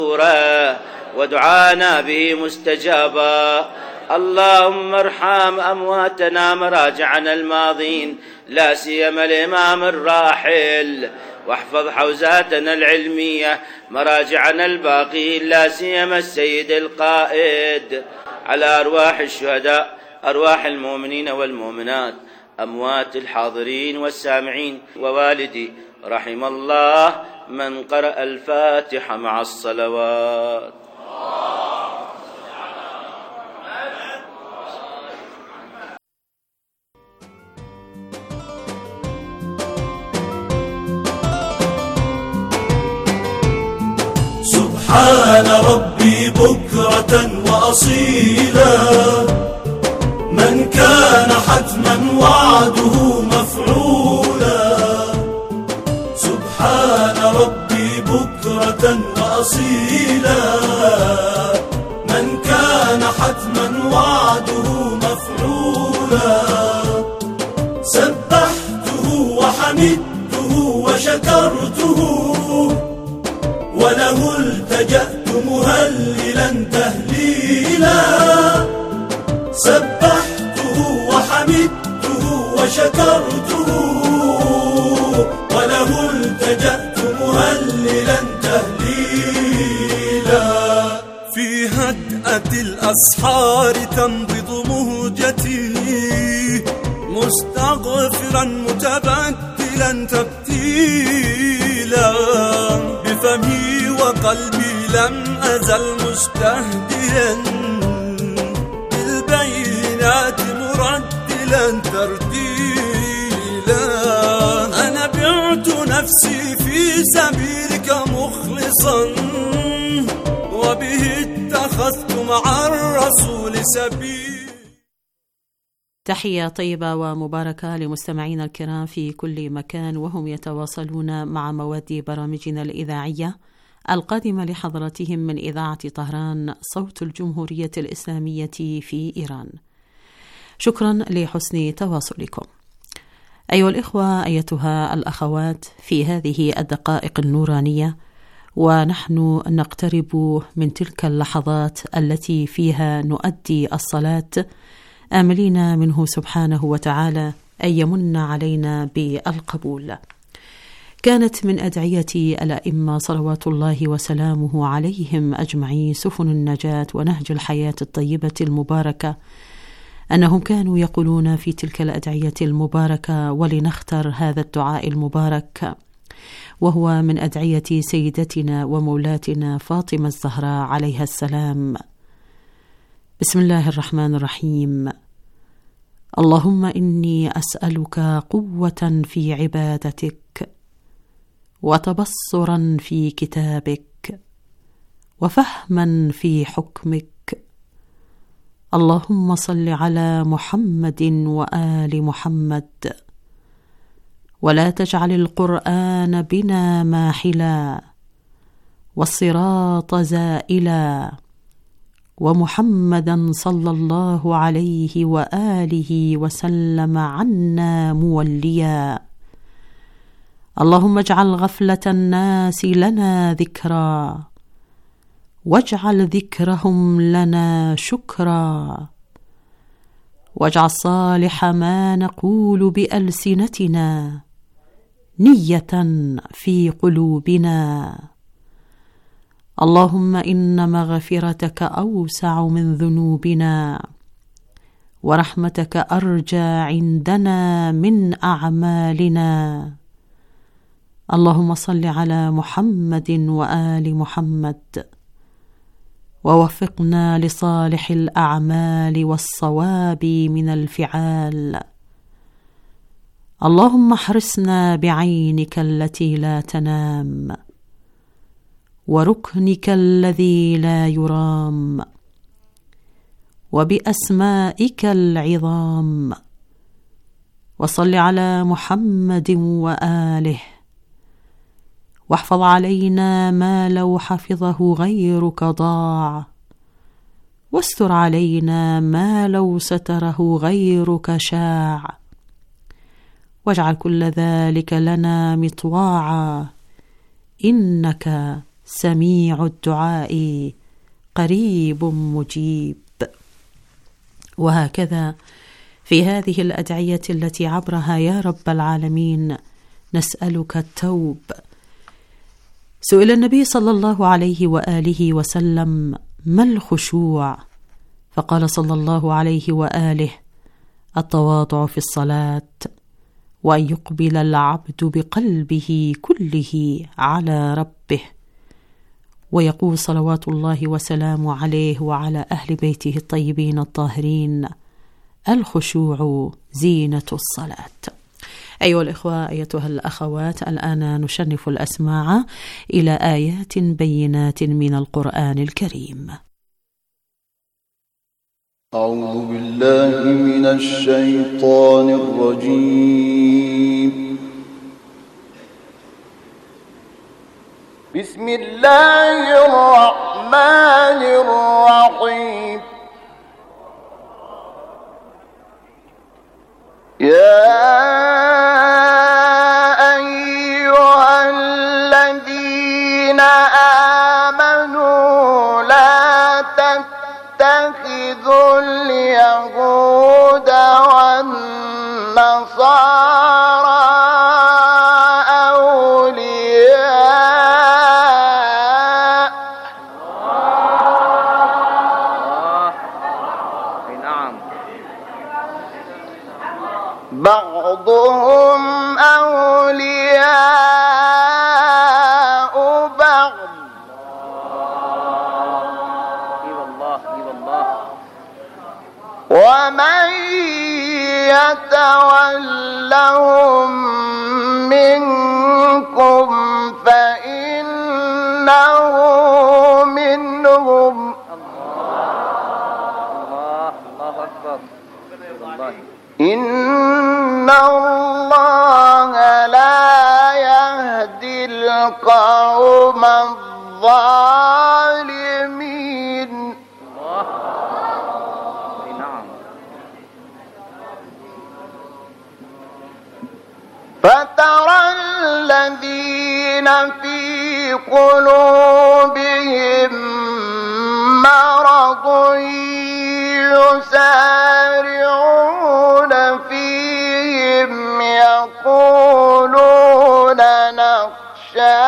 ودعانا به مستجابا. اللهم ارحم أمواتنا مراجعنا الماضين، لا سيما الإمام الراحل، واحفظ حوزاتنا العلمية مراجعنا الباقين، لا سيما السيد القائد. على أرواح الشهداء، أرواح المؤمنين والمؤمنات، أموات الحاضرين والسامعين، ووالدي رحم الله من قرأ الفاتحة مع الصلوات. سبحان ربي بكرة وأصيلا، من كان حتما وعده مفعولا. سبحان ربي بكرة وأصيلا، من كان حتما وعده مفعولا. سبحته وحمدته وشكرته، وله التجأت مهللا تهليلا. سبحته وحمدته وشكرته، وله التجأت مهللا تهليلا. في هدأة الأسحار تنبض مهجتي، مستغفرا متبتلا تبتيلا. بفمي وقلبي لم أزل مستهديا، بالبينات مرتلا ترتيلا. أنا بعت نفسي في سبيلك مخلصا، وبه اتخذت مع الرسول سبيلا. تحية طيبة ومباركة لمستمعينا الكرام في كل مكان، وهم يتواصلون مع مواد برامجنا الإذاعية القادمة لحضراتهم من إذاعة طهران صوت الجمهورية الإسلامية في إيران. شكرا لحسن تواصلكم. أيها الإخوة، أيتها الأخوات، في هذه الدقائق النورانية ونحن نقترب من تلك اللحظات التي فيها نؤدي الصلاة، آملين منه سبحانه وتعالى أن يمن علينا بالقبول. كانت من أدعية الأئمة صلوات الله وسلامه عليهم أجمعين سفن النجاة ونهج الحياة الطيبة المباركة أنهم كانوا يقولون في تلك الأدعية المباركة، ولنختر هذا الدعاء المبارك، وهو من أدعية سيدتنا ومولاتنا فاطمة الزهراء عليها السلام. بسم الله الرحمن الرحيم. اللهم إني أسألك قوة في عبادتك، وتبصرا في كتابك، وفهما في حكمك. اللهم صل على محمد وآل محمد، ولا تجعل القرآن بنا ماحلا، والصراط زائلا، ومحمدا صلى الله عليه وآله وسلم عنا موليا. اللهم اجعل غفلة الناس لنا ذكرا، واجعل ذكرهم لنا شكرا، واجعل صالح ما نقول بألسنتنا نية في قلوبنا. اللهم إن مغفرتك أوسع من ذنوبنا، ورحمتك أرجى عندنا من أعمالنا. اللهم صل على محمد وآل محمد، ووفقنا لصالح الأعمال والصواب من الفعال. اللهم احرسنا بعينك التي لا تنام، وركنك الذي لا يرام، وبأسمائك العظام. وصل على محمد وآله، واحفظ علينا ما لو حفظه غيرك ضاع، واستر علينا ما لو ستره غيرك شاع، واجعل كل ذلك لنا مطواعا، إنك سميع الدعاء قريب مجيب. وهكذا في هذه الأدعية التي عبرها يا رب العالمين نسألك التوب. سئل النبي صلى الله عليه وآله وسلم: ما الخشوع؟ فقال صلى الله عليه وآله: التواضع في الصلاة، وأن يقبل العبد بقلبه كله على ربه. ويقول صلوات الله وسلامه عليه وعلى أهل بيته الطيبين الطاهرين: الخشوع زينة الصلاة. أيها الإخوة، أيتها الأخوات، الآن نشنف الأسماع إلى آيات بينات من القرآن الكريم. أعوذ بالله من الشيطان الرجيم. بسم الله الرحمن الرحيم. يا أيها الذين آمنوا لا تتخذوا اليهود والنصارى أولياء بعضهم أولياء بعض ومن يتولهم منكم فإنه منهم. إن الله لا يهدي القوم الظالمين. فترى الذين في قلوبهم مرض يسارعون فيهم يقولون نخشى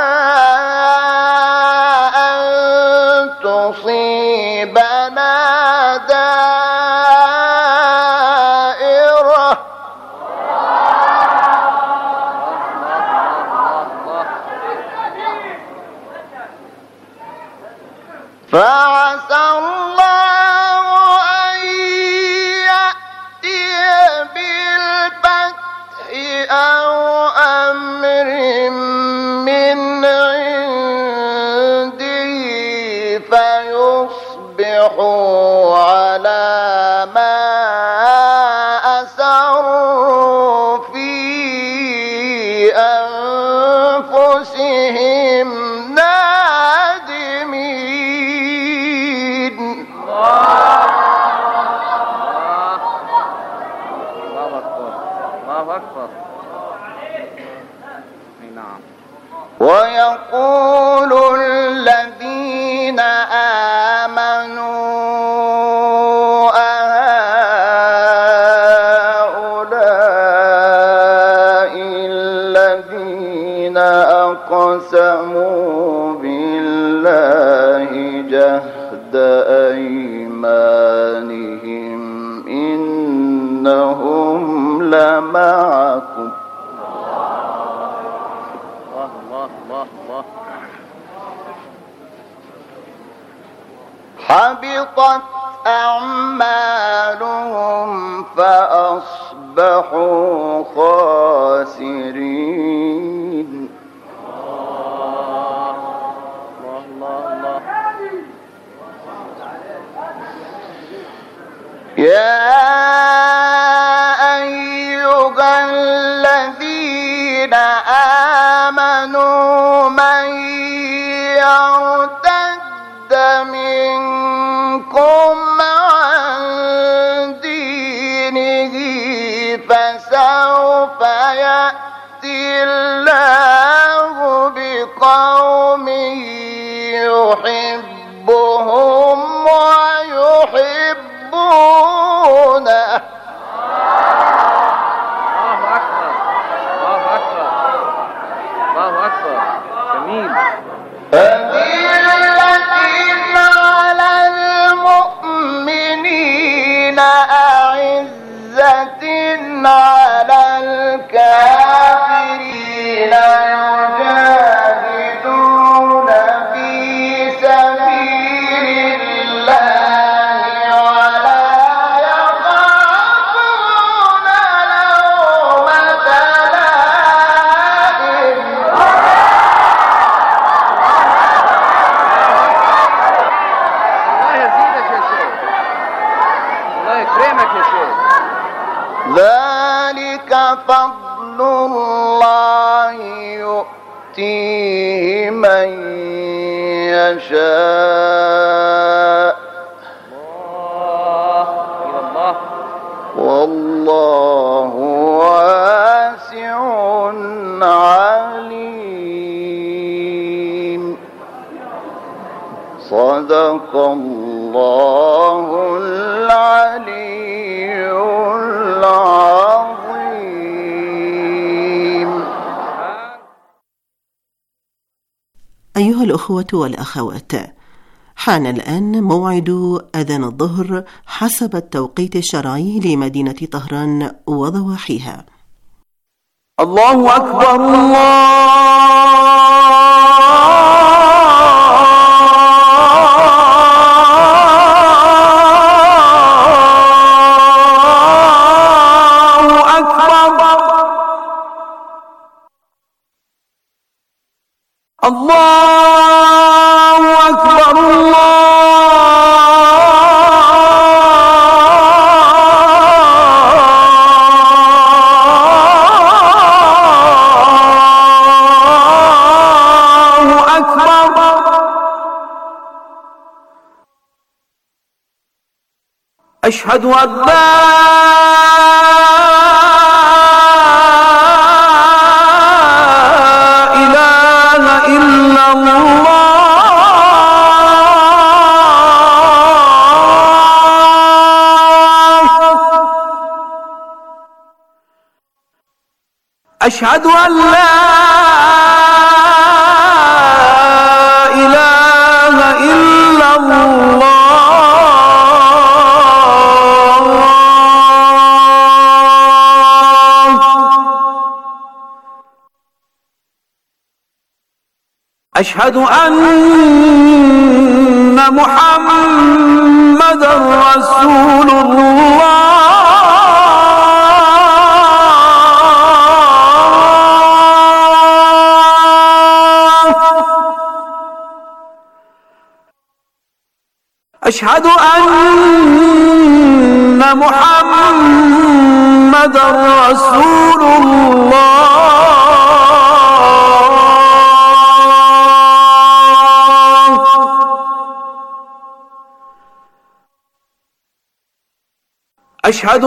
أن تصيبنا دائرة فعسى الله أن يأتي بالفتح أو أمر من عنده فيصبحوا على ما أسروا في أنفسهم نادمين. ويقول الذين آمنوا أهؤلاء الذين أقسموا بالله جهد أيمانهم إنهم لمعكم حبطت أعمالهم فأصبحوا خاسرين. يا أيها الذين آمنوا من يرتد منكم عن دينه فسوف يأتي الله بقوم ذلك فضل الله يؤتيه من يشاء والله واسع عليم. صدق الله العلي العظيم. أيها الأخوة والأخوات، حان الآن موعد أذان الظهر حسب التوقيت الشرعي لمدينة طهران وضواحيها. الله أكبر الله أكبر. الله أكبر الله أكبر. أشهد أن لا إله إلا الله. أشهد أن لا إله إلا الله. أشهد أن محمدًا رسول الله. أشهد أن محمدًا رسول الله. أشهد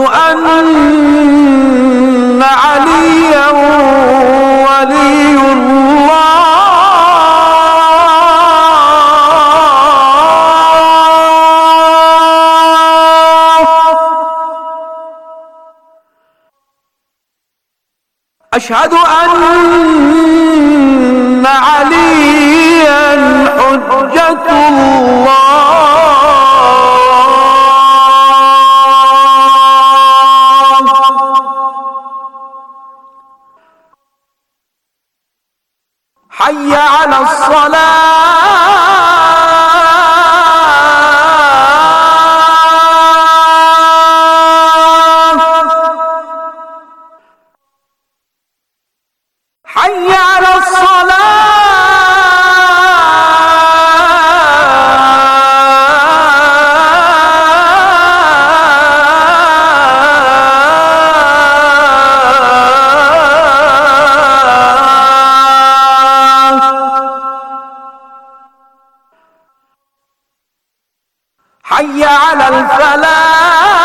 أن عليا ولي الله. أشهد أن عليا حجة الله. حي على الصلاة. حي على حي على الفلاح.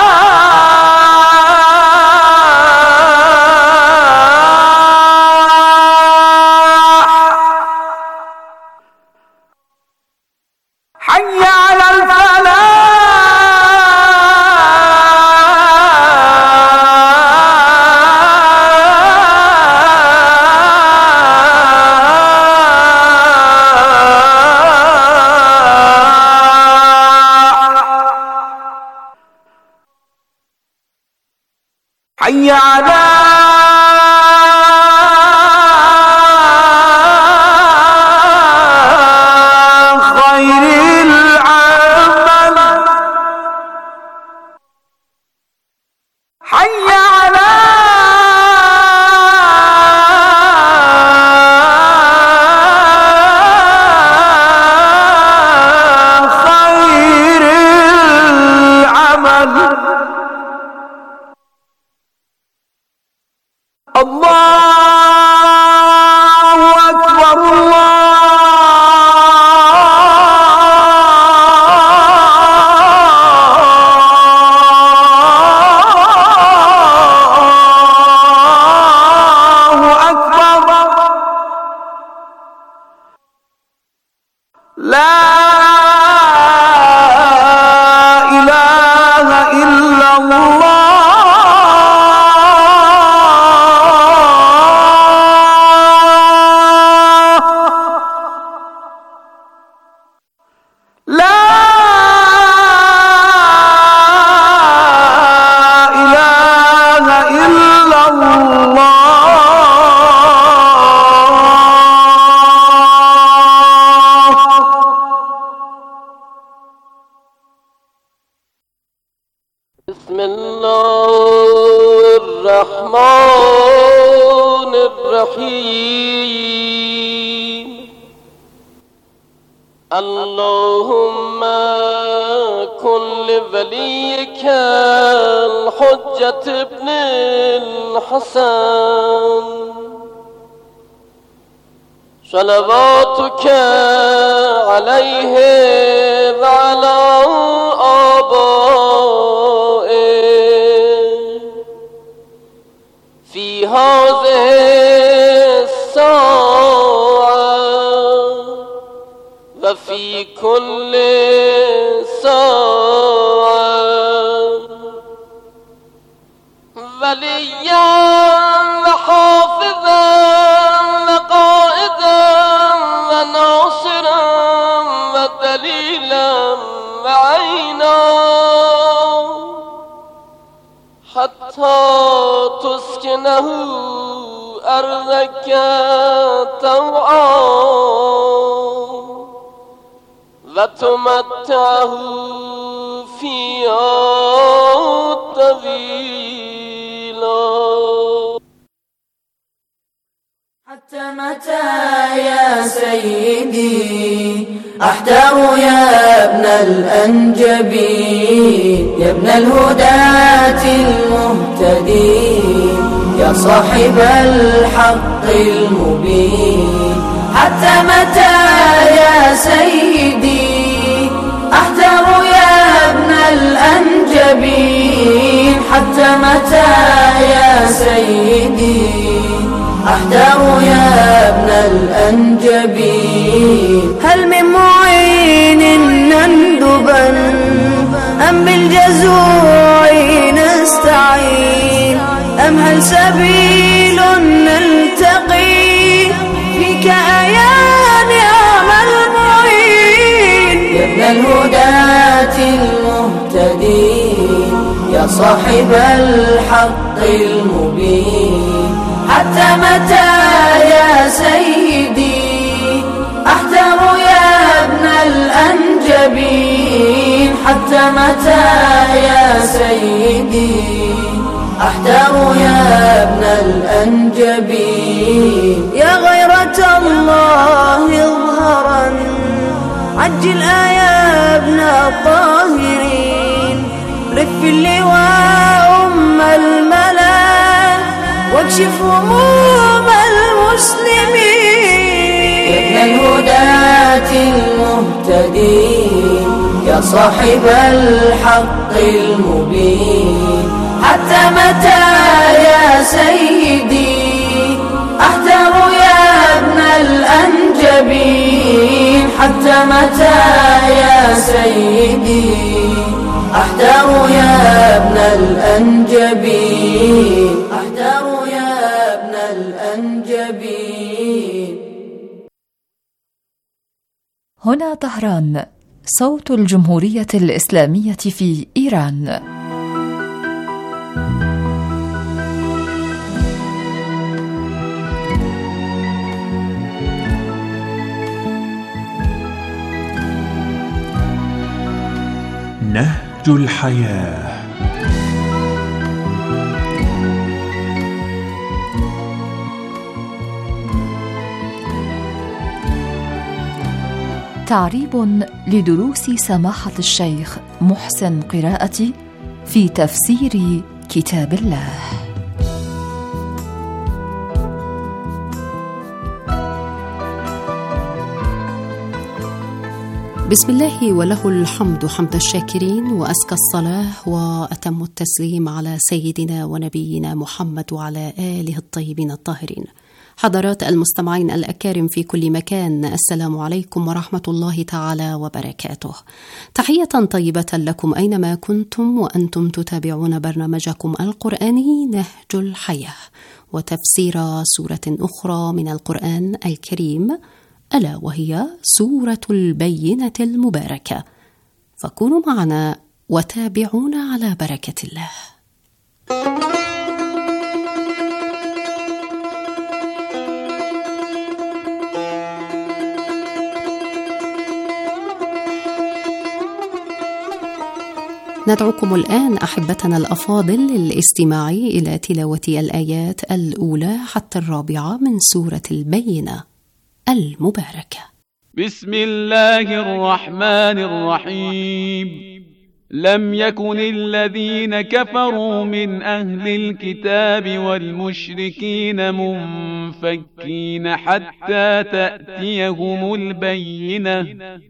حي على حي على خير العمل. حي على خير العمل. إله إلا الله بسم الله الرحمن الرحيم اللهم كن لوليك الحجة ابن الحسن صلواتك عليه وعلى في هذه الساعة وفي كل ساعة وليا وحافظا وقائدا وناصرا ودليلا وعينا حتى تسكنه أرضك طوعا وتمتعه فيها طويلا. حتى متى يا سيدي أحتار يا ابن الأنجبين يا ابن الهداة المهتدين يا صاحب الحق المبين. حتى متى يا سيدي أحتار يا ابن الأنجبين حتى متى يا سيدي أحتار يا ابن الأنجبين. هل من معين نندبا أم بالجزوع نستعين أم هل سبيل نلتقي فيك يا نعم المعين يا ابن الهداة المهتدين يا صاحب الحق المبين. حتى متى يا سيدي أحتار يا ابن الأنجبين حتى متى يا سيدي أحتار يا ابن الأنجبين. يا غيرة الله اظهرا عجل يا ابن الطاهرين رف اللواء الملا واكشف هموم المسلمين يا ابن الهداة المهتدين يا صاحب الحق المبين. حتى متى يا سيدي أحتار يا ابن الأنجبين حتى متى يا سيدي أحتار يا ابن الأنجبين أحتار يا ابن الأنجبين. هنا طهران صوت الجمهورية الإسلامية في إيران. نهج الحياة. تعريب لدروس سماحة الشيخ محسن قراءتي في تفسير كتاب الله. بسم الله وله الحمد حمد الشاكرين وأزكى الصلاة وأتم التسليم على سيدنا ونبينا محمد وعلى آله الطيبين الطاهرين. حضرات المستمعين الأكارم في كل مكان، السلام عليكم ورحمة الله تعالى وبركاته. تحية طيبة لكم أينما كنتم وأنتم تتابعون برنامجكم القرآني نهج الحياة، وتفسير سورة أخرى من القرآن الكريم، ألا وهي سورة البينة المباركة. فكونوا معنا وتابعونا على بركة الله. ندعوكم الآن أحبتنا الأفاضل للاستماع إلى تلاوة الآيات الأولى حتى الرابعة من سورة البينة المباركة. بسم الله الرحمن الرحيم. لم يكن الذين كفروا من أهل الكتاب والمشركين منفكين حتى تأتيهم البينة،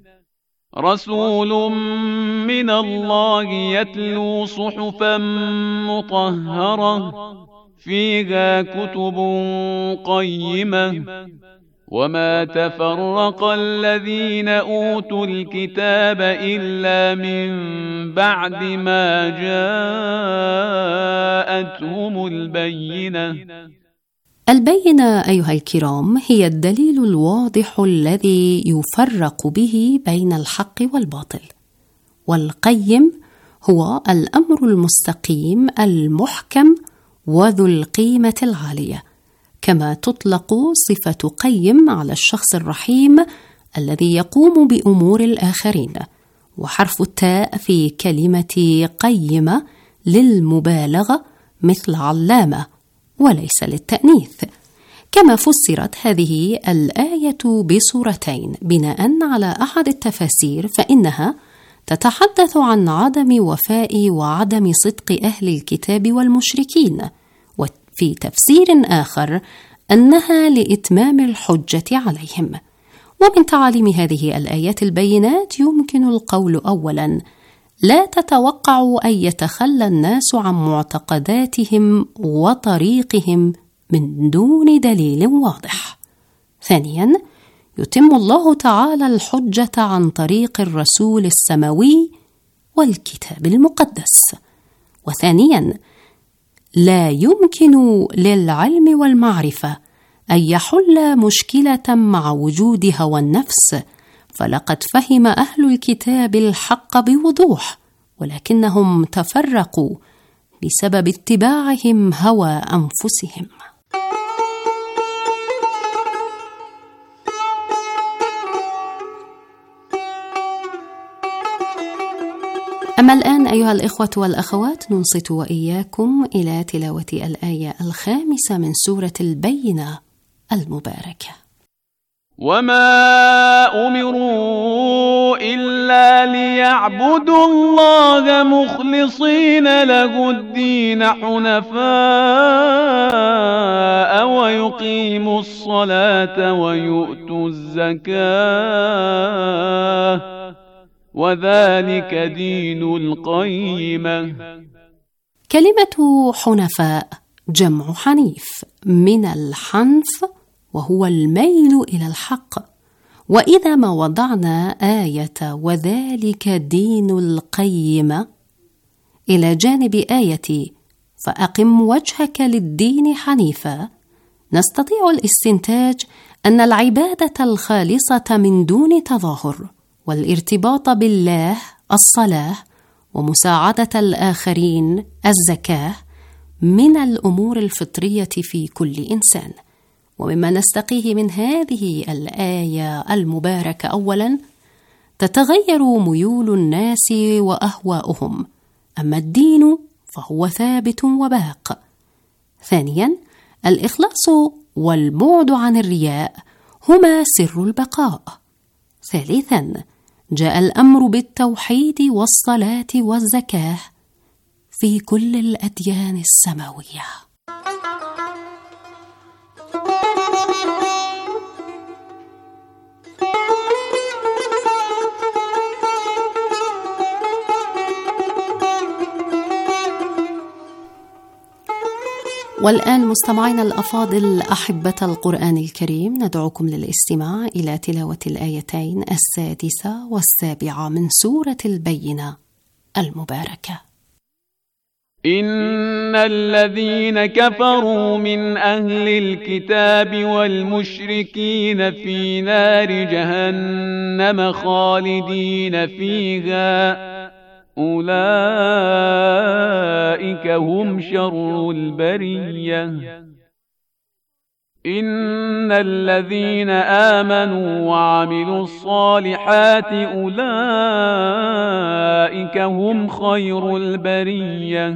رسول من الله يتلو صحفا مطهرة فيها كتب قيمة، وما تفرق الذين أوتوا الكتاب إلا من بعد ما جاءتهم البينة. البينة أيها الكرام هي الدليل الواضح الذي يفرق به بين الحق والباطل، والقيم هو الأمر المستقيم المحكم وذو القيمة العالية، كما تطلق صفة قيم على الشخص الرحيم الذي يقوم بأمور الآخرين، وحرف التاء في كلمة قيمة للمبالغة مثل علامة وليس للتأنيث. كما فسرت هذه الآية بصورتين بناء على أحد التفاسير، فإنها تتحدث عن عدم وفاء وعدم صدق أهل الكتاب والمشركين، وفي تفسير آخر أنها لإتمام الحجة عليهم. ومن تعاليم هذه الآيات البينات يمكن القول أولاً: لا تتوقع أن يتخلى الناس عن معتقداتهم وطريقهم من دون دليل واضح. ثانياً، يتم الله تعالى الحجة عن طريق الرسول السماوي والكتاب المقدس. وثانياً، لا يمكن للعلم والمعرفة أن يحل مشكلة مع وجود هوى النفس، فلقد فهم أهل الكتاب الحق بوضوح، ولكنهم تفرقوا بسبب اتباعهم هوى أنفسهم. أما الآن أيها الإخوة والأخوات، ننصت وإياكم إلى تلاوة الآية 5 من سورة البينة المباركة. وما أمروا إلا ليعبدوا الله مخلصين له الدين حنفاء ويقيموا الصلاة ويؤتوا الزكاة وذلك دين القيمة. كلمة حنفاء جمع حنيف من الحنف، وهو الميل إلى الحق. وإذا ما وضعنا آية وذلك دين القيمة إلى جانب آية فأقم وجهك للدين حنيفا، نستطيع الاستنتاج أن العبادة الخالصة من دون تظاهر والارتباط بالله الصلاة، ومساعدة الآخرين الزكاة، من الأمور الفطرية في كل إنسان. ومما نستقيه من هذه الآية المباركة: أولاً، تتغير ميول الناس وأهواؤهم، أما الدين فهو ثابت وباق. ثانياً، الإخلاص والبعد عن الرياء هما سر البقاء. ثالثاً، جاء الأمر بالتوحيد والصلاة والزكاة في كل الأديان السماوية. والآن مستمعينا الأفاضل أحبة القرآن الكريم، ندعوكم للاستماع إلى تلاوة الآيتين 6 و7 من سورة البينة المباركة. إن الذين كفروا من أهل الكتاب والمشركين في نار جهنم خالدين فيها أولئك هم شر البرية. إن الذين آمنوا وعملوا الصالحات أولئك هم خير البرية.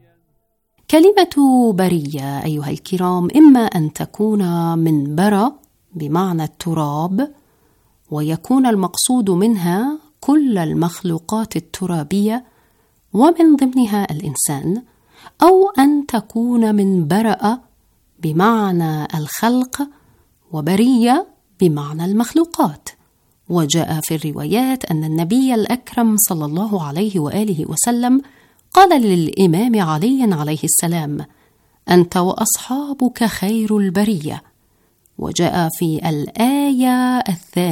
كلمة برية أيها الكرام إما أن تكون من برى بمعنى التراب، ويكون المقصود منها كل المخلوقات الترابية ومن ضمنها الإنسان، أو أن تكون من برأ بمعنى الخلق وبرية بمعنى المخلوقات. وجاء في الروايات أن النبي الأكرم صلى الله عليه وآله وسلم قال للإمام علي عليه السلام: أنت وأصحابك خير البرية. وجاء في الآية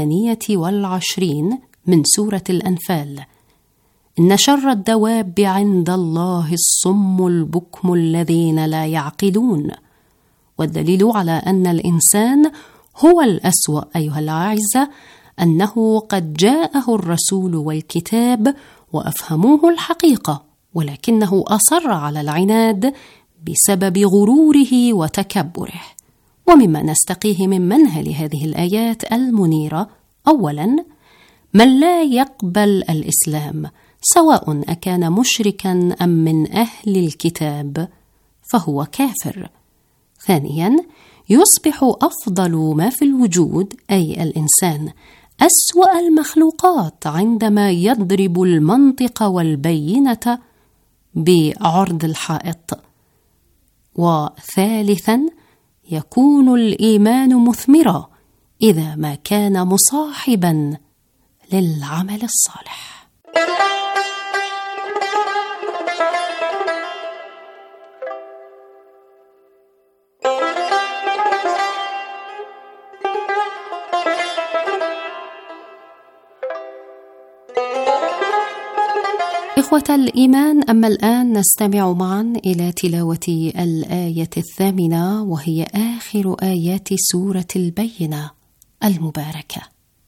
22 من سورة الأنفال: إن شر الدواب عند الله الصم البكم الذين لا يعقلون. والدليل على أن الإنسان هو الأسوأ أيها الأعزة أنه قد جاءه الرسول والكتاب وأفهموه الحقيقة، ولكنه أصر على العناد بسبب غروره وتكبره. ومما نستقيه من منهل هذه الآيات المنيرة: أولاً، من لا يقبل الإسلام سواء أكان مشركاً أم من أهل الكتاب فهو كافر. ثانياً، يصبح أفضل ما في الوجود أي الإنسان أسوأ المخلوقات عندما يضرب المنطق والبينة بعرض الحائط. وثالثاً، يكون الإيمان مثمرا إذا ما كان مصاحباً للعمل الصالح. إخوة الإيمان، أما الآن نستمع معا إلى تلاوة الآية 8 وهي آخر آيات سورة البينة المباركة.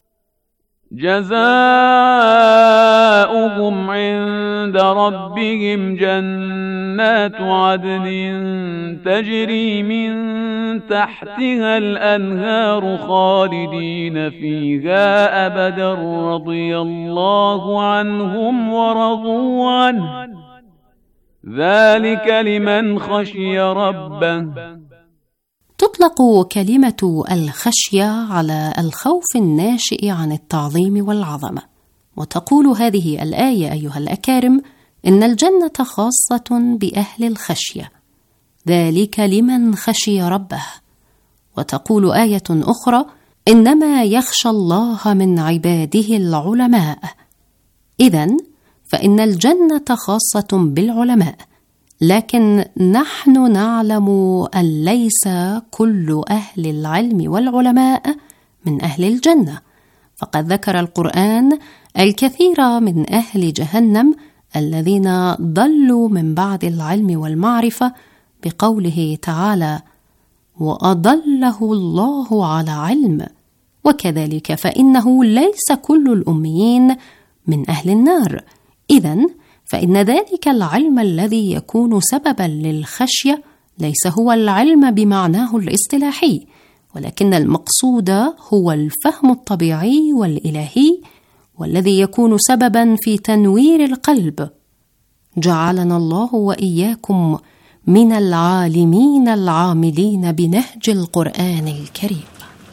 جزاؤهم عند ربهم جنات عدن تجري من تحتها الأنهار خالدين فيها أبدا رضي الله عنهم ورضوا عنه ذلك لمن خشي ربه. تطلق كلمة الخشية على الخوف الناشئ عن التعظيم والعظمة. وتقول هذه الآية أيها الأكارم إن الجنة خاصة بأهل الخشية، ذلك لمن خشي ربه. وتقول آية أخرى: إنما يخشى الله من عباده العلماء. إذن فإن الجنة خاصة بالعلماء، لكن نحن نعلم أن ليس كل أهل العلم والعلماء من أهل الجنة، فقد ذكر القرآن الكثير من أهل جهنم الذين ضلوا من بعد العلم والمعرفة بقوله تعالى: وأضله الله على علم. وكذلك فإنه ليس كل الأميين من أهل النار. إذن فإن ذلك العلم الذي يكون سببا للخشية ليس هو العلم بمعناه الاصطلاحي، ولكن المقصود هو الفهم الطبيعي والإلهي، والذي يكون سببا في تنوير القلب. جعلنا الله وإياكم من العالمين العاملين بنهج القرآن الكريم.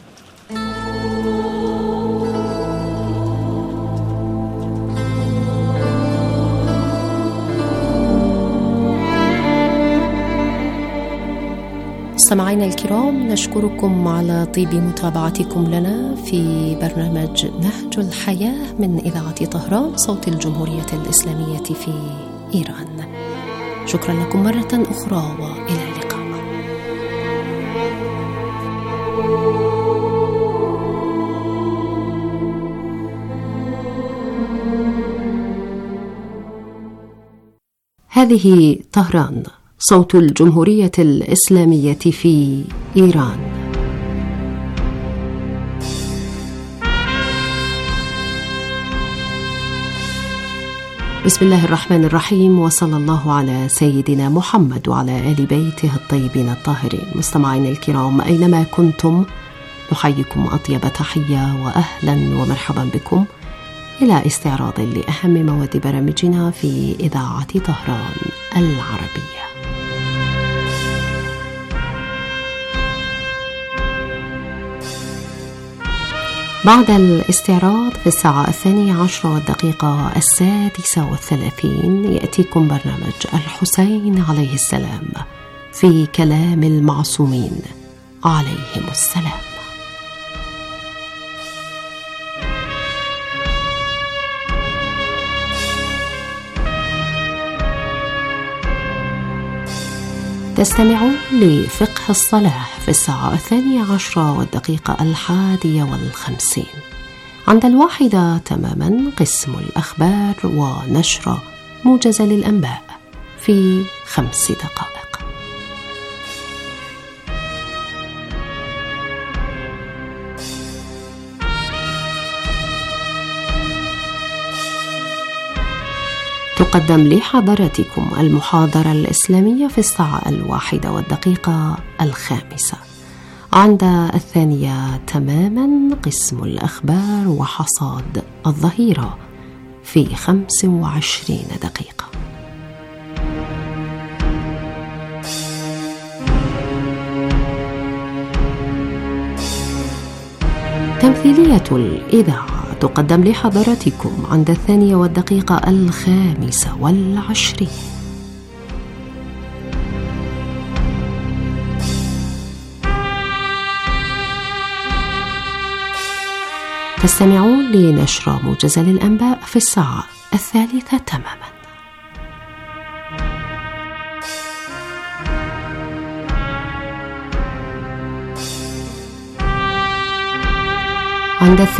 مستمعينا الكرام، نشكركم على طيب متابعتكم لنا في برنامج نهج الحياة من إذاعة طهران صوت الجمهورية الإسلامية في إيران. شكرا لكم مرة أخرى وإلى اللقاء. هذه طهران، صوت الجمهورية الإسلامية في إيران. بسم الله الرحمن الرحيم، وصلى الله على سيدنا محمد وعلى آل بيته الطيبين الطاهرين. مستمعينا الكرام أينما كنتم، نحييكم أطيب تحية وأهلا ومرحبا بكم إلى استعراض لأهم مواد برامجنا في إذاعة طهران العربية. بعد الاستعراض في الساعة 12:36 يأتيكم برنامج الحسين عليه السلام في كلام المعصومين عليهم السلام. تستمعون لفقه الصلاح في الساعة 12:51. عند 1 تماما قسم الأخبار ونشر موجز للأنباء في 5 دقائق. تقدم لحضراتكم المحاضرة الإسلامية في الساعة 1:05. عند 2 تماما قسم الأخبار وحصاد الظهيرة في 25 دقيقة. تمثيلية الإذاعة تقدم لحضراتكم عند 2:25. تستمعون لنشر موجز للأنباء في الساعة 3 تماما. عند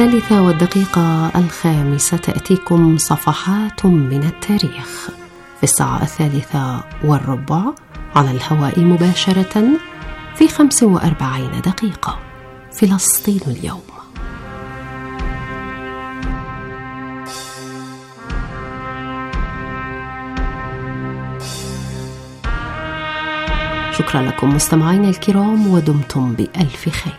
3:05 تأتيكم صفحات من التاريخ في الساعة 3:15 على الهواء مباشرة في 45 دقيقة. فلسطين اليوم. شكرا لكم مستمعينا الكرام، ودمتم بألف خير.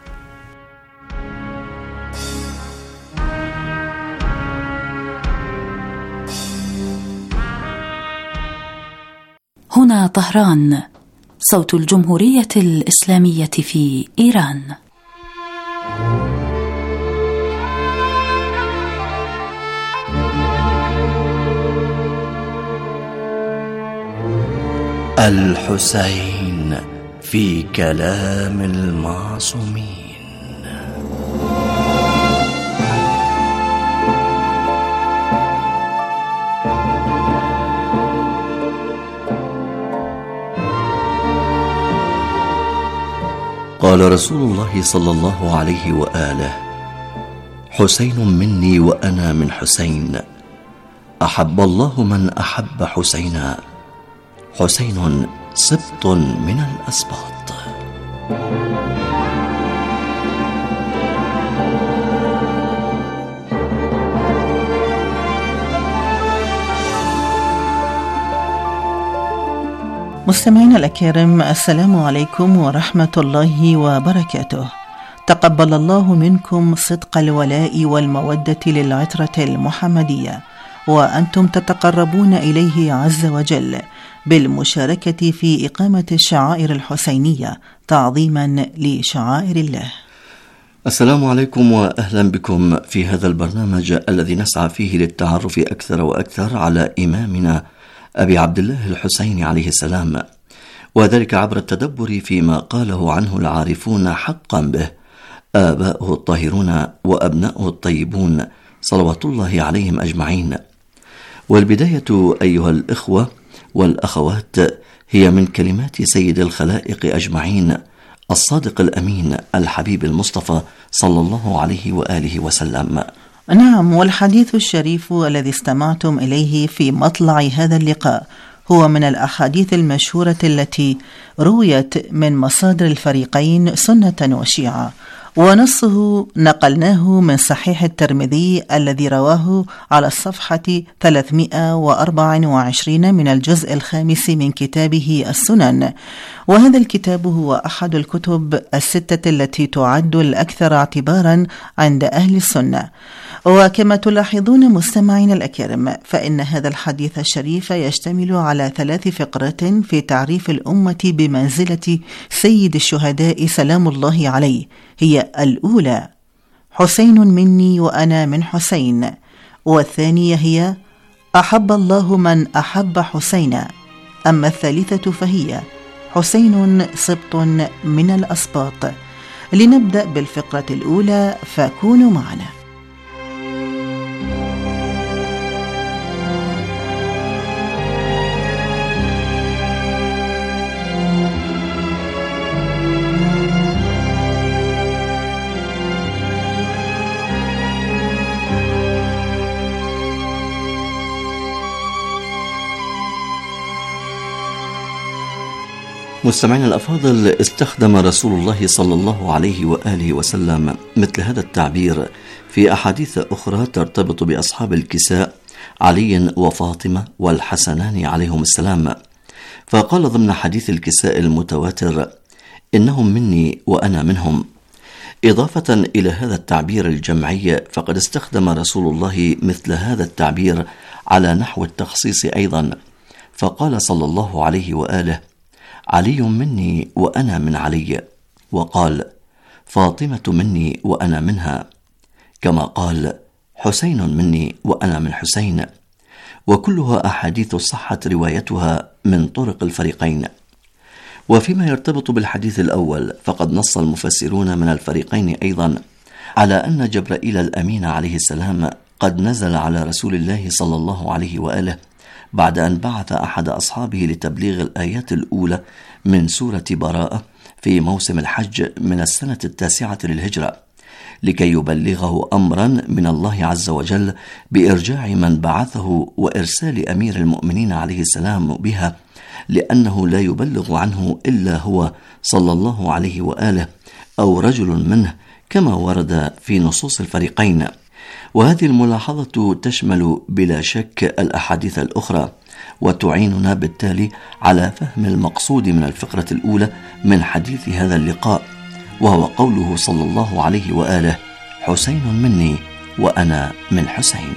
هنا طهران، صوت الجمهورية الإسلامية في إيران. الحسين في كلام المعصومين. قال رسول الله صلى الله عليه وآله: حسين مني وأنا من حسين، أحب الله من أحب حسينا، حسين سبط من الأسباط. مستمعينا الأكارم، السلام عليكم ورحمة الله وبركاته. تقبل الله منكم صدق الولاء والمودة للعترة المحمدية، وأنتم تتقربون إليه عز وجل بالمشاركة في إقامة الشعائر الحسينية تعظيما لشعائر الله. السلام عليكم وأهلا بكم في هذا البرنامج الذي نسعى فيه للتعرف أكثر وأكثر على إمامنا أبي عبد الله الحسين عليه السلام، وذلك عبر التدبر فيما قاله عنه العارفون حقا به، آباؤه الطاهرون وأبناؤه الطيبون صلوات الله عليهم أجمعين. والبداية أيها الإخوة والأخوات هي من كلمات سيد الخلائق أجمعين الصادق الأمين الحبيب المصطفى صلى الله عليه وآله وسلم. نعم، والحديث الشريف الذي استمعتم إليه في مطلع هذا اللقاء هو من الأحاديث المشهورة التي رويت من مصادر الفريقين سنة وشيعة، ونصه نقلناه من صحيح الترمذي الذي رواه على الصفحة 324 من الجزء 5 من كتابه السنن، وهذا الكتاب هو أحد الكتب 6 التي تعد الأكثر اعتبارا عند أهل السنة. وكما تلاحظون مستمعين الأكارم، فإن هذا الحديث الشريف يشتمل على 3 فقرات في تعريف الأمة بمنزلة سيد الشهداء سلام الله عليه. هي الأولى: حسين مني وأنا من حسين، والثانية هي أحب الله من أحب حسينا، أما الثالثة فهي حسين سبط من الأسباط. لنبدأ بالفقرة الأولى، فكونوا معنا. مستمعينا الأفاضل، استخدم رسول الله صلى الله عليه وآله وسلم مثل هذا التعبير في أحاديث أخرى ترتبط بأصحاب الكساء علي وفاطمة والحسنان عليهم السلام، فقال ضمن حديث الكساء المتواتر: إنهم مني وأنا منهم. إضافة إلى هذا التعبير الجمعي، فقد استخدم رسول الله مثل هذا التعبير على نحو التخصيص أيضا، فقال صلى الله عليه وآله: علي مني وأنا من علي، وقال: فاطمة مني وأنا منها، كما قال: حسين مني وأنا من حسين، وكلها أحاديث صحت روايتها من طرق الفريقين. وفيما يرتبط بالحديث الأول، فقد نص المفسرون من الفريقين أيضا على أن جبرائيل الأمين عليه السلام قد نزل على رسول الله صلى الله عليه وآله بعد أن بعث أحد أصحابه لتبليغ الآيات الأولى من سورة براءة في موسم الحج من السنة 9 للهجرة، لكي يبلغه أمرا من الله عز وجل بإرجاع من بعثه وإرسال أمير المؤمنين عليه السلام بها، لأنه لا يبلغ عنه إلا هو صلى الله عليه وآله أو رجل منه، كما ورد في نصوص الفريقين. وهذه الملاحظة تشمل بلا شك الأحاديث الأخرى، وتعيننا بالتالي على فهم المقصود من الفقرة الأولى من حديث هذا اللقاء، وهو قوله صلى الله عليه وآله: حسين مني وأنا من حسين.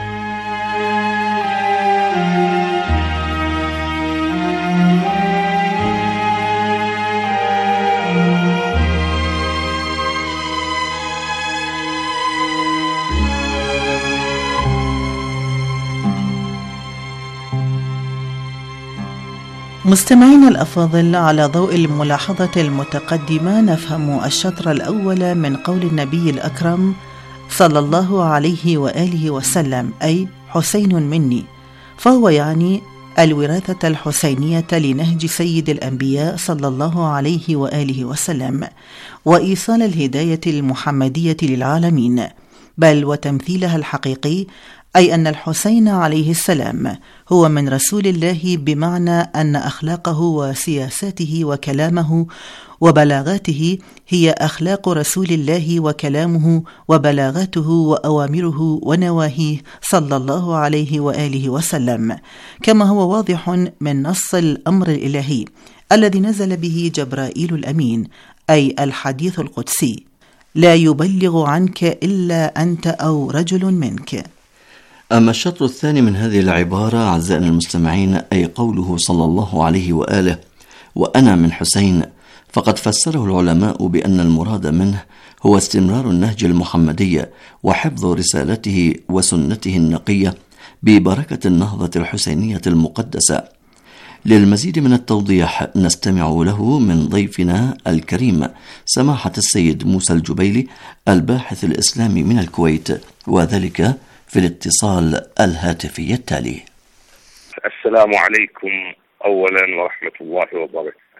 مستمعينا الأفاضل، على ضوء الملاحظة المتقدمة نفهم الشطر الأول من قول النبي الأكرم صلى الله عليه وآله وسلم، أي حسين مني، فهو يعني الوراثة الحسينية لنهج سيد الأنبياء صلى الله عليه وآله وسلم، وإيصال الهداية المحمدية للعالمين، بل وتمثيلها الحقيقي، أي أن الحسين عليه السلام هو من رسول الله، بمعنى أن أخلاقه وسياساته وكلامه وبلاغاته هي أخلاق رسول الله وكلامه وبلاغاته وأوامره ونواهيه صلى الله عليه وآله وسلم، كما هو واضح من نص الأمر الإلهي الذي نزل به جبرائيل الأمين، أي الحديث القدسي: لا يبلغ عنك إلا أنت أو رجل منك. أما الشطر الثاني من هذه العبارة أعزائنا المستمعين، أي قوله صلى الله عليه وآله: وأنا من حسين، فقد فسره العلماء بأن المراد منه هو استمرار النهج المحمدي وحفظ رسالته وسنته النقية ببركة النهضة الحسينية المقدسة. للمزيد من التوضيح نستمع له من ضيفنا الكريم سماحة السيد موسى الجبيلي، الباحث الإسلامي من الكويت، وذلك في الاتصال الهاتفي التالي. السلام عليكم أولا ورحمة الله وبركاته.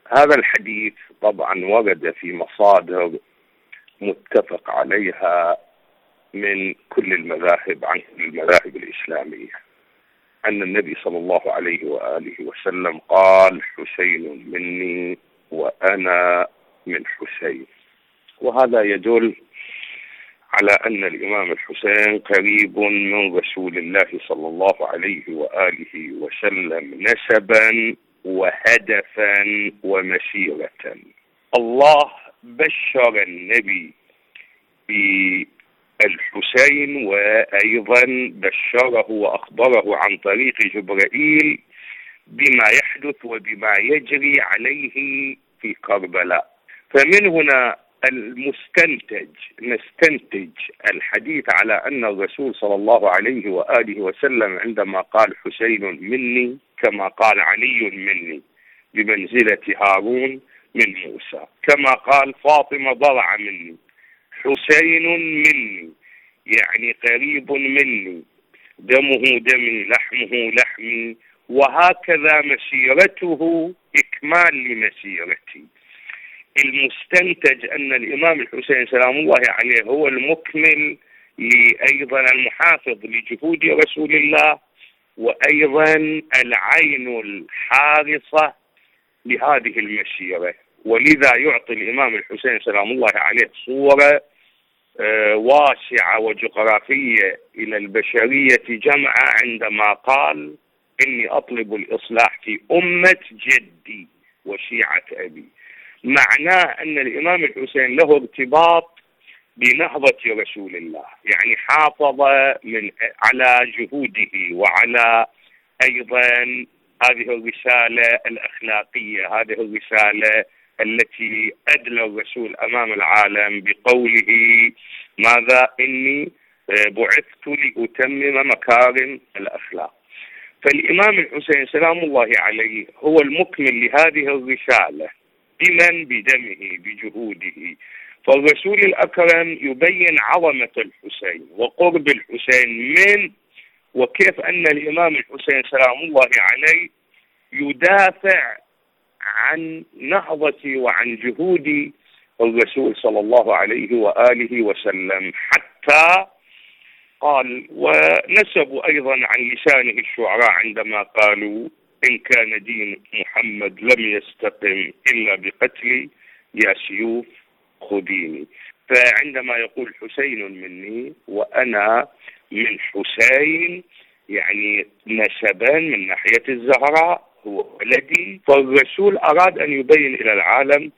هذا الحديث طبعا ورد في مصادر متفق عليها من كل المذاهب، عن كل المذاهب الإسلامية، أن النبي صلى الله عليه وآله وسلم قال: حسين مني وأنا من حسين. وهذا يدل على أن الإمام الحسين قريب من رسول الله صلى الله عليه وآله وسلم نسبا وهدفا ومسيرة. الله بشر النبي بالحسين، وأيضا بشره وأخبره عن طريق جبرائيل بما يحدث وبما يجري عليه في كربلاء. فمن هنا نستنتج الحديث على أن الرسول صلى الله عليه وآله وسلم عندما قال حسين مني كما قال علي مني بمنزلة هارون من موسى، كما قال فاطمة ضرع مني، حسين مني يعني قريب مني، دمه دمي لحمه لحمي، وهكذا مسيرته إكمال لمسيرتي. المستنتج أن الإمام الحسين سلام الله عليه هو المكمل أيضا المحافظ لجهود رسول الله، وأيضا العين الحارصة لهذه المسيرة. ولذا يعطي الإمام الحسين سلام الله عليه صورة واسعة وجغرافية إلى البشرية جمعا عندما قال: إني أطلب الإصلاح في أمة جدي وشيعة أبي. معناه أن الإمام الحسين له ارتباط بنهضة رسول الله، يعني حافظ على جهوده وعلى أيضا هذه الرسالة الأخلاقية، هذه الرسالة التي أدلى الرسول أمام العالم بقوله: ماذا؟ إني بعثت لأتمم مكارم الأخلاق. فالإمام الحسين سلام الله عليه هو المكمل لهذه الرسالة، بمن؟ بدمه بجهوده. فالرسول الأكرم يبين عظمة الحسين وقرب الحسين منه، وكيف أن الإمام الحسين سلام الله عليه يدافع عن نهضة وعن جهود الرسول صلى الله عليه وآله وسلم، حتى قال ونسبوا أيضا عن لسانه الشعراء عندما قالوا: إن كان دين محمد لم يستقم إلا بقتلي يا سيوف خذيني. فعندما يقول حسين مني وأنا من حسين، يعني نسبا من ناحية الزهراء هو ولدي. فالرسول أراد أن يبين إلى العالم: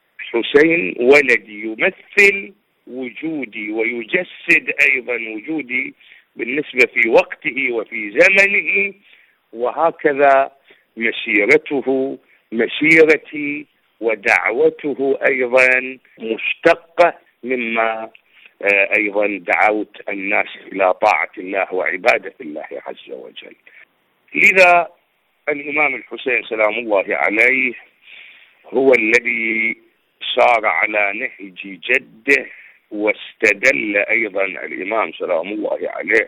حسين ولدي، يمثل وجودي ويجسد أيضا وجودي بالنسبة في وقته وفي زمنه، وهكذا مسيرته مسيرتي ودعوته أيضا مشتقة مما أيضا دعوت الناس إلى طاعة الله وعبادة الله عز وجل. لذا الإمام الحسين سلام الله عليه هو الذي سار على نهج جده، واستدل أيضا الإمام سلام الله عليه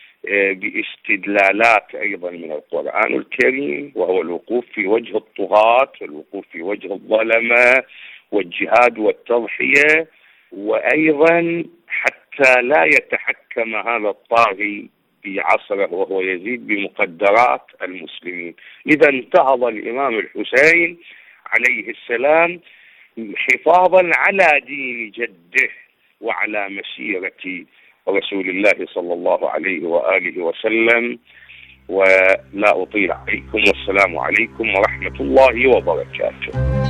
باستدلالات أيضا من القرآن الكريم، وهو الوقوف في وجه الطغاة والوقوف في وجه الظلمة والجهاد والتضحية، وأيضا حتى لا يتحكم هذا الطاغي في عصره وهو يزيد بمقدرات المسلمين. لذا انتهض الإمام الحسين عليه السلام حفاظا على دين جده وعلى مسيرة رسول الله صلى الله عليه وآله وسلم. ولا أطيل عليكم، والسلام عليكم ورحمة الله وبركاته.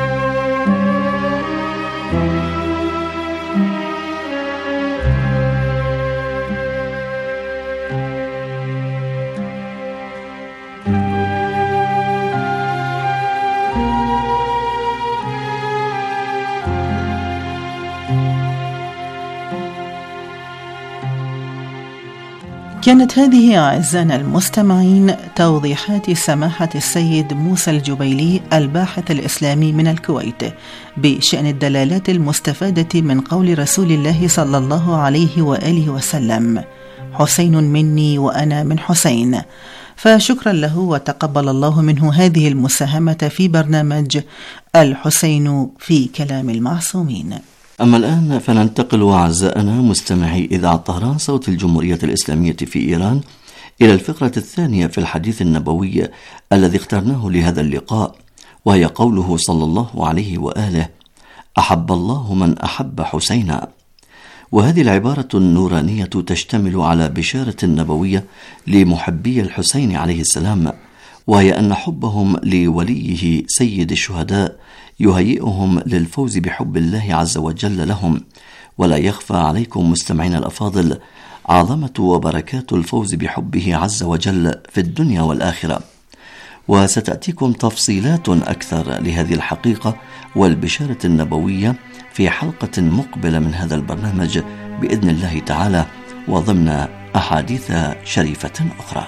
كانت هذه أعزائنا المستمعين توضيحات سماحة السيد موسى الجبيلي الباحث الإسلامي من الكويت بشأن الدلالات المستفادة من قول رسول الله صلى الله عليه وآله وسلم: حسين مني وأنا من حسين. فشكرا له وتقبل الله منه هذه المساهمة في برنامج الحسين في كلام المعصومين. أما الآن فننتقل أعزائنا مستمعي إذاعة طهران صوت الجمهورية الإسلامية في إيران إلى الفقرة الثانية في الحديث النبوي الذي اخترناه لهذا اللقاء، وهي قوله صلى الله عليه وآله: أحب الله من أحب حسينا. وهذه العبارة النورانية تشتمل على بشارة نبوية لمحبي الحسين عليه السلام، وهي أن حبهم لوليه سيد الشهداء يهيئهم للفوز بحب الله عز وجل لهم. ولا يخفى عليكم مستمعين الأفاضل عظمة وبركات الفوز بحبه عز وجل في الدنيا والآخرة. وستأتيكم تفصيلات أكثر لهذه الحقيقة والبشارة النبوية في حلقة مقبلة من هذا البرنامج بإذن الله تعالى، وضمن أحاديث شريفة أخرى.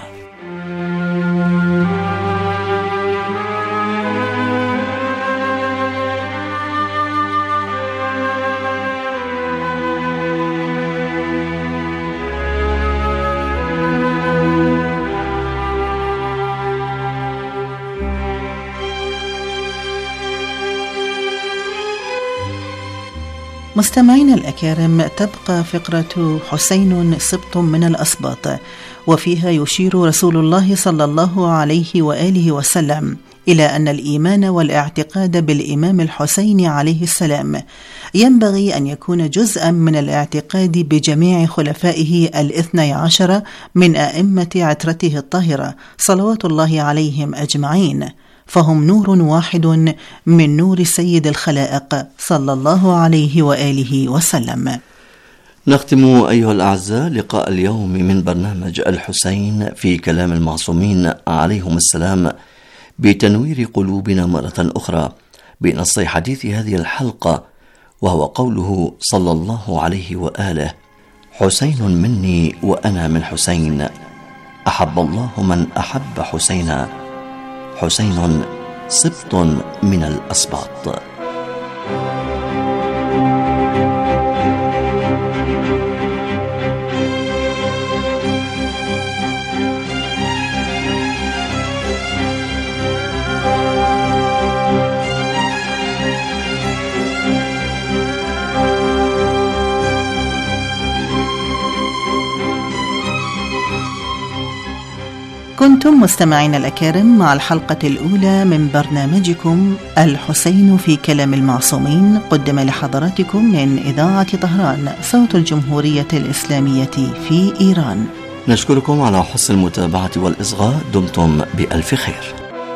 مستمعين الأكارم، تبقى فقرة حسين سبط من الأسباط، وفيها يشير رسول الله صلى الله عليه وآله وسلم إلى أن الإيمان والاعتقاد بالإمام الحسين عليه السلام ينبغي أن يكون جزءا من الاعتقاد بجميع خلفائه 12 من أئمة عترته الطاهرة صلوات الله عليهم أجمعين، فهم نور واحد من نور سيد الخلائق صلى الله عليه وآله وسلم. نختم أيها الأعزاء لقاء اليوم من برنامج الحسين في كلام المعصومين عليهم السلام بتنوير قلوبنا مرة أخرى بنص حديث هذه الحلقة، وهو قوله صلى الله عليه وآله: حسين مني وأنا من حسين، أحب الله من أحب حسينا، حسين سبط من الأسباط. كنتم مستمعين الأكارم مع الحلقة الأولى من برنامجكم الحسين في كلام المعصومين، قدم لحضراتكم من إذاعة طهران صوت الجمهورية الإسلامية في إيران. نشكركم على حسن المتابعة والإصغاء، دمتم بألف خير.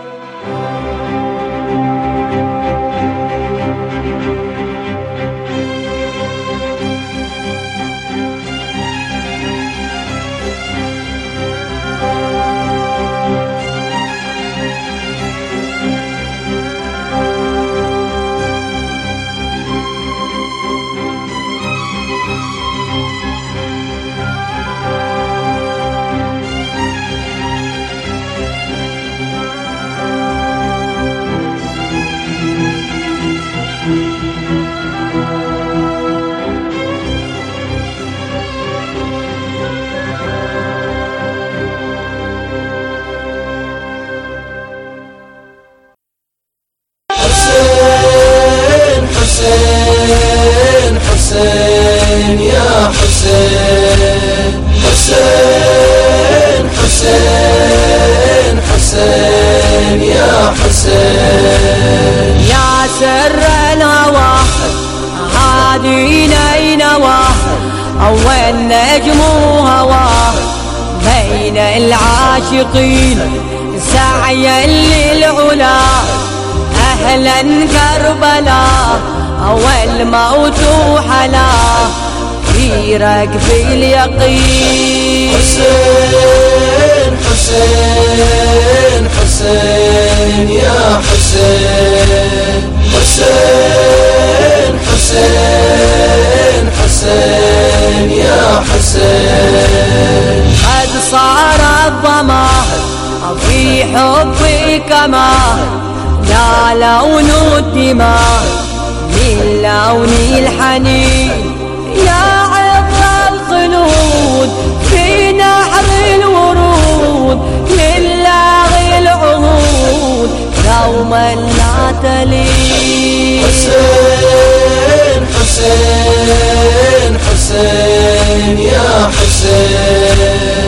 حسين يا حسين، حسين حسين حسين يا حسين، يا سر الهوى هادينا ينوى، أول نجم هوى بين العاشقين سعيا للعلا، أهلا كربلاء أول موت وحلا في ركب اليقين. حسين حسين حسين يا حسين، حسين حسين حسين يا حسين، قد صار الظما في حبك ما لا لون الدماء من لون الحنين، يا عطر الخلود في نحر الورود حسين يا حسين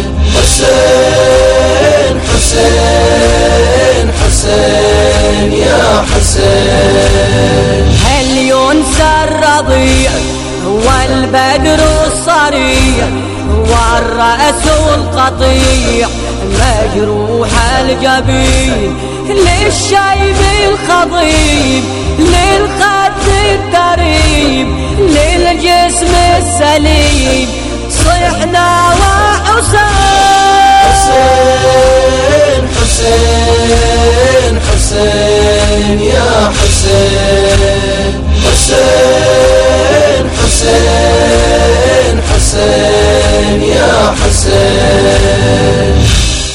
حسين حسين حسين يا حسين. هل ينسى الرضيع والبدر الصريع والرأس القطيع مجروح الجبين للشيب الخضيب للخد التريب للجسم السليم صحنا وحسين حسين حسين يا حسين حسين حسين حسين يا حسين.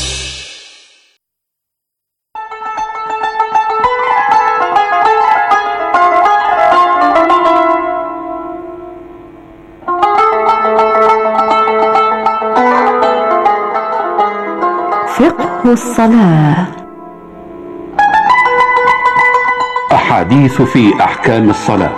فقه الصلاة. أحاديث في أحكام الصلاة.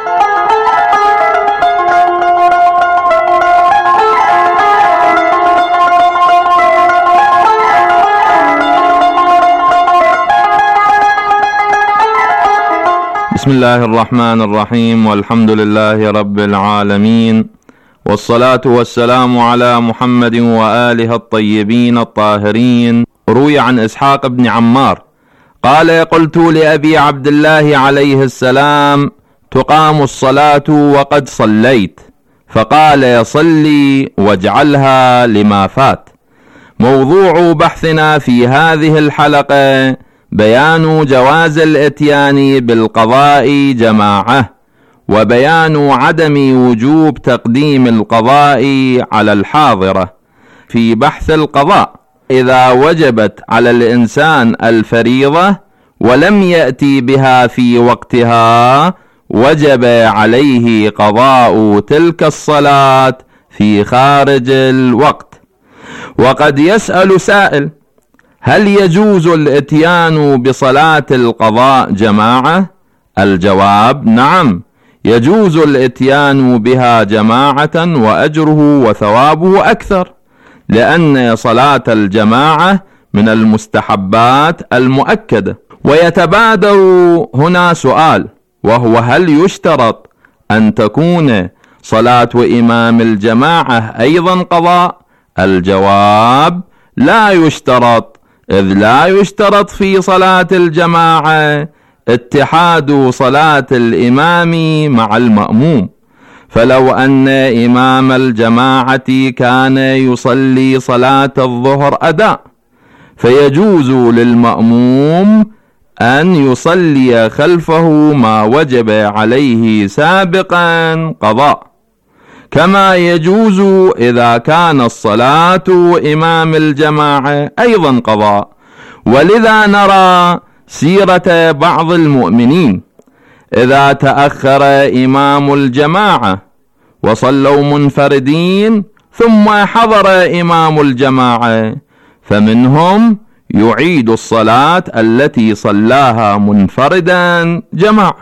بسم الله الرحمن الرحيم، والحمد لله رب العالمين، والصلاة والسلام على محمد وآله الطيبين الطاهرين. روي عن إسحاق بن عمار قال: قلت لأبي عبد الله عليه السلام: تقام الصلاة وقد صليت؟ فقال: صلي واجعلها لما فات. موضوع بحثنا في هذه الحلقة بيان جواز الاتيان بالقضاء جماعة، وبيان عدم وجوب تقديم القضاء على الحاضرة. في بحث القضاء، إذا وجبت على الإنسان الفريضة ولم يأتي بها في وقتها وجب عليه قضاء تلك الصلاة في خارج الوقت. وقد يسأل سائل: هل يجوز الاتيان بصلاة القضاء جماعة؟ الجواب: نعم، يجوز الاتيان بها جماعة، وأجره وثوابه أكثر، لأن صلاة الجماعة من المستحبات المؤكدة. ويتبادر هنا سؤال، وهو: هل يشترط أن تكون صلاة إمام الجماعة أيضا قضاء؟ الجواب: لا يشترط، إذ لا يشترط في صلاة الجماعة اتحاد صلاة الإمام مع المأموم. فلو أن إمام الجماعة كان يصلي صلاة الظهر أداء، فيجوز للمأموم أن يصلي خلفه ما وجب عليه سابقا قضاء، كما يجوز إذا كان الصلاة إمام الجماعة أيضا قضاء. ولذا نرى سيرة بعض المؤمنين إذا تأخر إمام الجماعة وصلوا منفردين ثم حضر إمام الجماعة، فمنهم يعيد الصلاة التي صلاها منفردا جماعة،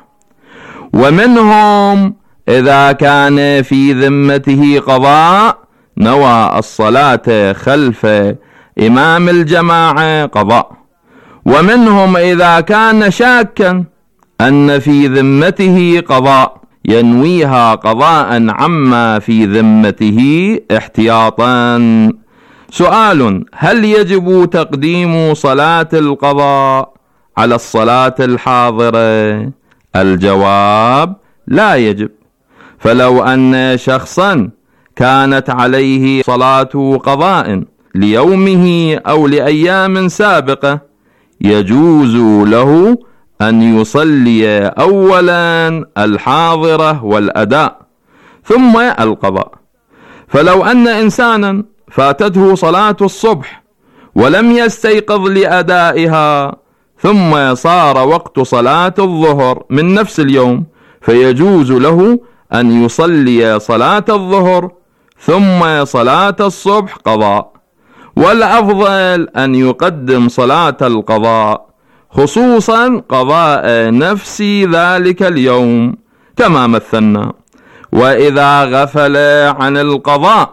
ومنهم إذا كان في ذمته قضاء نوى الصلاة خلف إمام الجماعة قضاء، ومنهم إذا كان شاكا أن في ذمته قضاء ينويها قضاء عما في ذمته احتياطا. سؤال: هل يجب تقديم صلاة القضاء على الصلاة الحاضرة؟ الجواب: لا يجب. فلو أن شخصا كانت عليه صلاة قضاء ليومه أو لأيام سابقة، يجوز له أن يصلي أولا الحاضرة والأداء ثم القضاء. فلو أن إنسانا فاتته صلاة الصبح ولم يستيقظ لأدائها، ثم صار وقت صلاة الظهر من نفس اليوم، فيجوز له أن يصلي صلاة الظهر ثم صلاة الصبح قضاء، والأفضل أن يقدم صلاة القضاء، خصوصا قضاء نفس ذلك اليوم كما مثلنا. وإذا غفل عن القضاء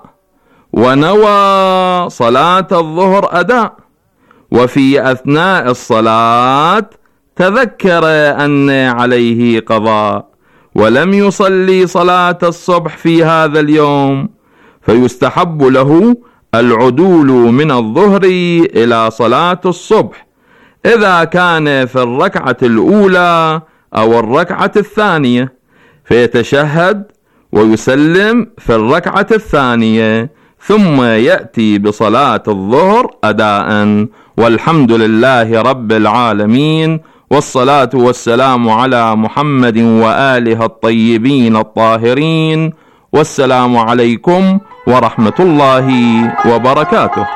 ونوى صلاة الظهر أداء، وفي أثناء الصلاة تذكر أن عليه قضاء ولم يصلي صلاة الصبح في هذا اليوم، فيستحب له العدول من الظهر إلى صلاة الصبح إذا كان في الركعة الأولى أو الركعة الثانية، فيتشهد ويسلم في الركعة الثانية ثم يأتي بصلاة الظهر أداء. والحمد لله رب العالمين، والصلاة والسلام على محمد وآله الطيبين الطاهرين، والسلام عليكم ورحمة الله وبركاته.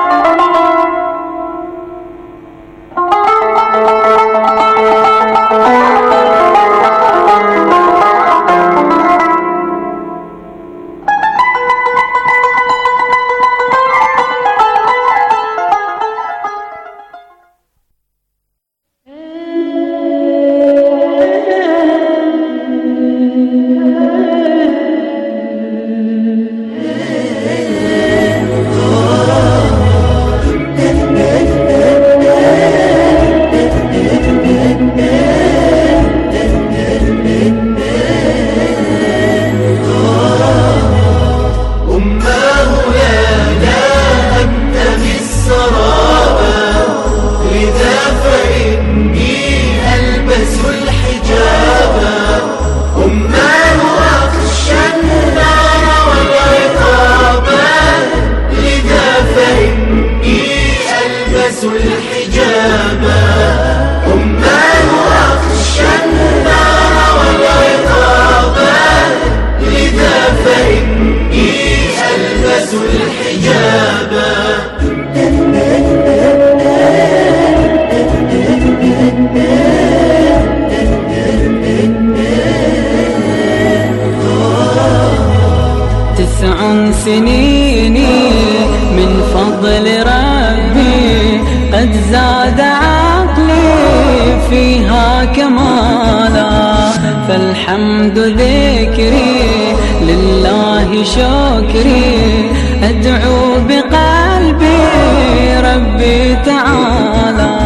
سنيني من فضل ربي قد زاد عقلي فيها كمالا، فالحمد ذكري لله شكري، أدعو بقلبي ربي تعالى.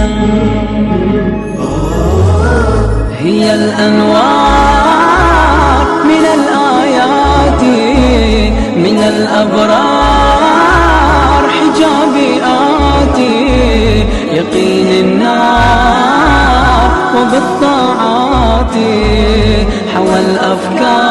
هي الأنوار من الآيات من الأبرار، حجابي آتي يقين النار، وبالطاعات حوى الأفكار